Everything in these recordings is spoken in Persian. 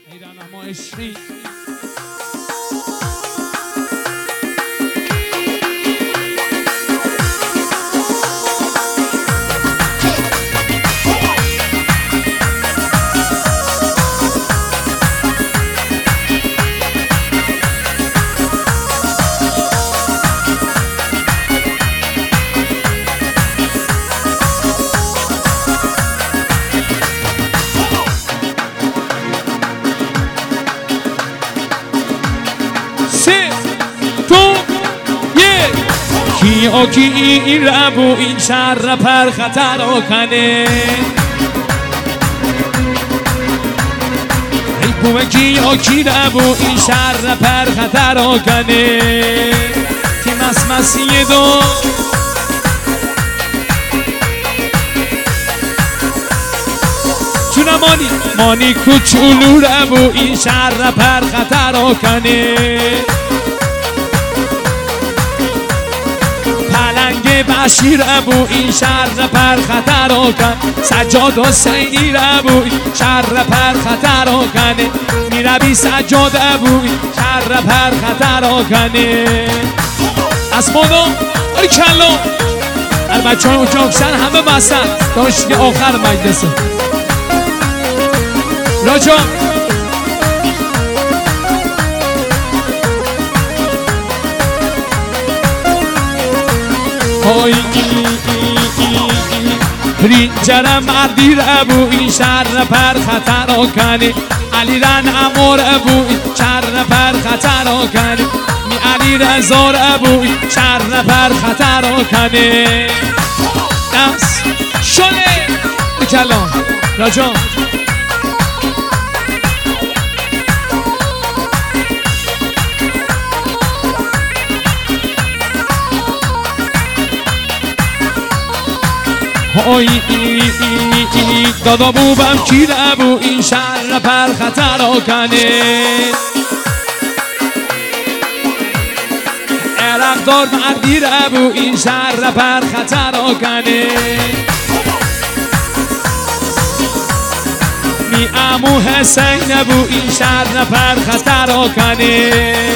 ایران اما عشقی کی این ربو این شر پر خطر کنه ای بومه کی ربو این شر پر خطر کنه تی مسمسی دو چونه مانی کوچولو ربو این شر پر خطر کنه بشیر ابو این شر پر خطر کن سجاد حسینی ابو این شر پر خطر کنه میربی سجاد ابو این شر پر خطر کنه از مونو آری کلو در بچه های اونجا اکسن همه بستن داشتی آخر مجلسه راجا رینجر مردی ربو این شر پر خطر کنی علی رن امور ابو این شر پر خطر کنی می علی رزار ابو این شر پر خطر کنی دست شله کلام راجان دادا بوبم کی ربو این شر پر خطر کنه عرق دار مردی ربو این شر پر خطر کنه می امو حسین ابو این شر پر خطر کنه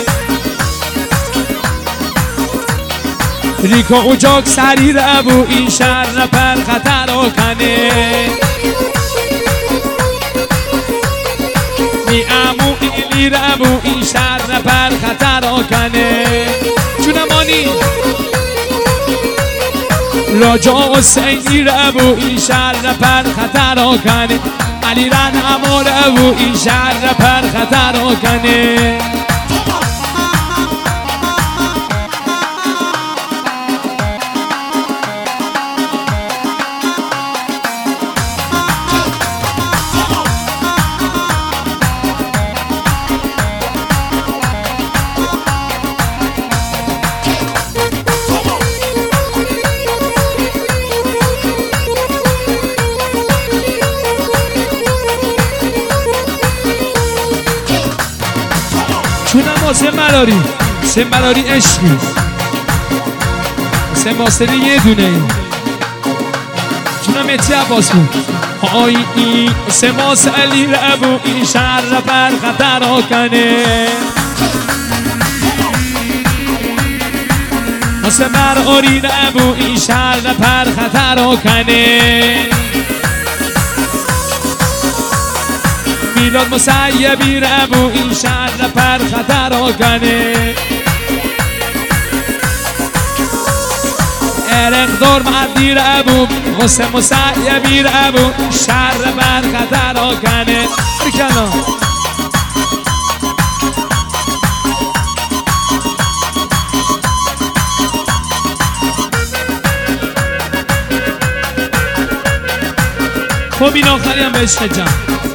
ریکو اوجاک سری ربو این شر پر خطر کنه می امو ایلی ربو این شر پر خطر کنه چونمانی راجا حسینی ربو این شر پر خطر کنه علی رن امو ربو این شر پر خطر کنه سمبراری عشقی سمباستری یه دونه چونم اتی عباس بود آی سماس علی ربو این شر پر خطر کنه سمبراری ربو این شر پر خطر کنه میلاد مسیبی ربو این شر پر خطر کنه عرق دار مردی ربو حسین مسیبی ربو شر پر خطر کنه برکلا خب این آخری هم به عشق جمع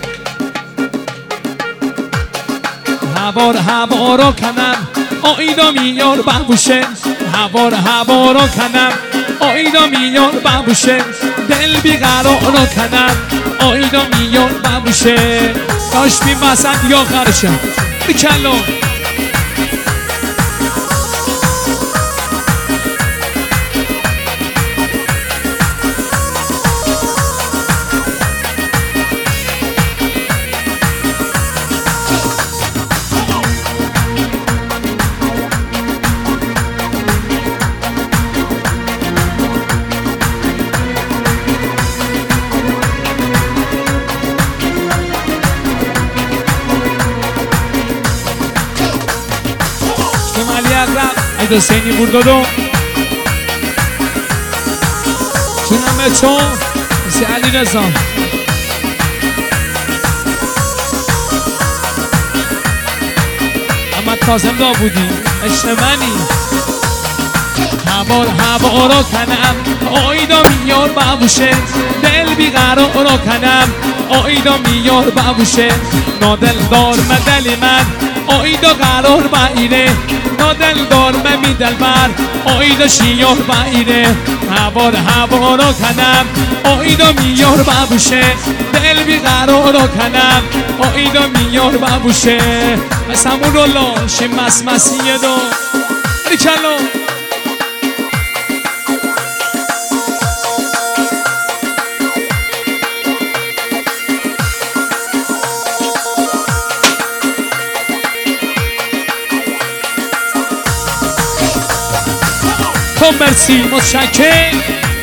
هوا رو کنم آیدا میار ببوشه هوا رو کنم آیدا میار ببوشه دل بیقرار رو کنم آیدا میار ببوشه داشت بیم بسند یا خرشم بکلو اقرب ای دو سینی بردادو جونم به تو سی علی رضا احمد کاظم داوودی عشق منی هوا رو کنم آیدا میار بابوشه دل بیقرار رو کنم آیدا میار بابوشه نادل دار مدلی من آیدا قرار بایره نادل دار می دل بر آیدا شیار بایره هوا رو کنم آیدا میار بابوشه دل بیقرار رو کنم آیدا میار بابوشه سمون رو لاشه مسیه دو بری کلو مرسی متشکرم